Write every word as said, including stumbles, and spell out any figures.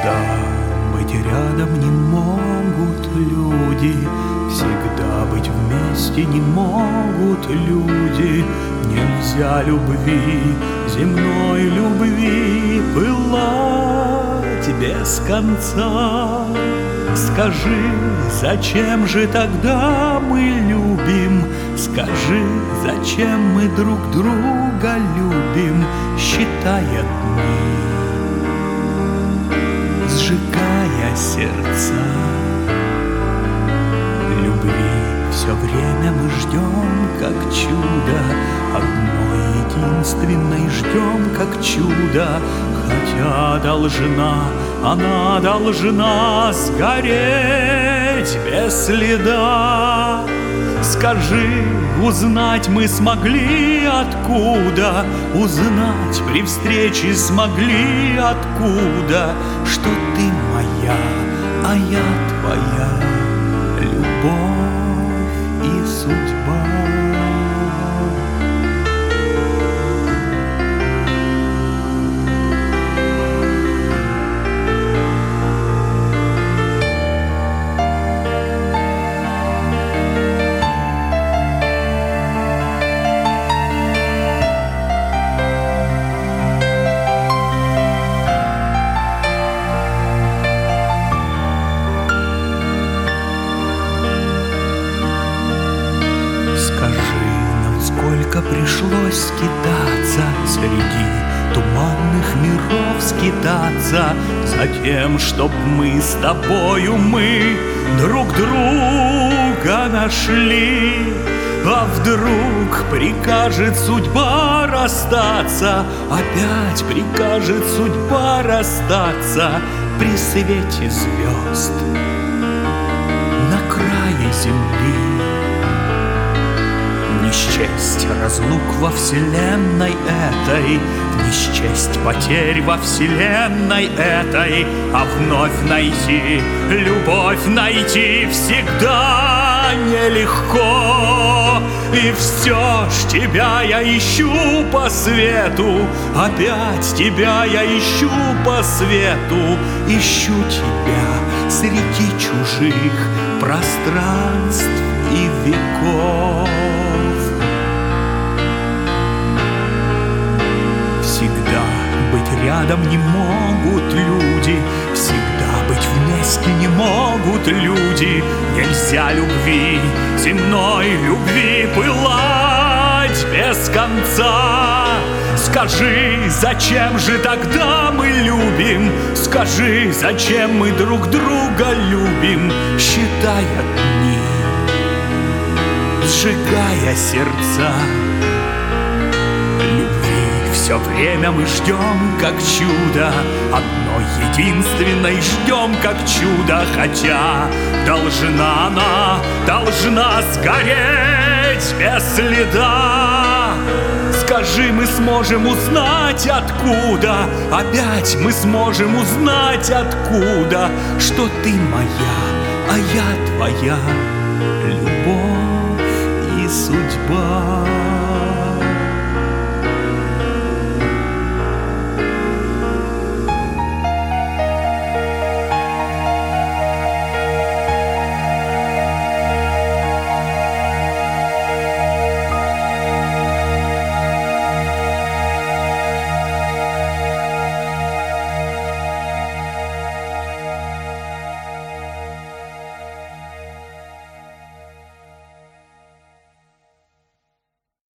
Всегда быть рядом не могут люди, всегда быть вместе не могут люди. Нельзя любви, земной любви, пылать без конца. Скажи, зачем же тогда мы любим? Скажи, зачем мы друг друга любим, считая дни, сжигая сердца? Любви все время мы ждем, как чудо, одной единственной ждем, как чудо. Хотя должна, она должна сгореть без следа. Скажи, узнать мы смогли откуда? Узнать при встрече смогли откуда? Что ты моя, а я твоя, любовь и судьба. Сколько пришлось скитаться среди туманных миров, скитаться за тем, чтоб мы с тобою, мы друг друга нашли. А вдруг прикажет судьба расстаться, опять прикажет судьба расстаться при свете звезд на крае земли. Не счесть разлук во вселенной этой, не счесть потерь во вселенной этой, а вновь найти, любовь найти всегда нелегко. И все ж тебя я ищу по свету, опять тебя я ищу по свету, ищу тебя среди чужих пространств и веков. Всегда быть рядом не могут люди, всегда быть вместе не могут люди. Нельзя любви, земной любви, пылать без конца. Скажи, зачем же тогда мы любим? Скажи, зачем мы друг друга любим, считая дни, сжигая сердца? Все время мы ждем, как чудо, одной единственной ждем, как чудо. Хотя должна она, должна сгореть без следа. Скажи, мы сможем узнать откуда, опять мы сможем узнать откуда, что ты моя, а я твоя, любовь и судьба.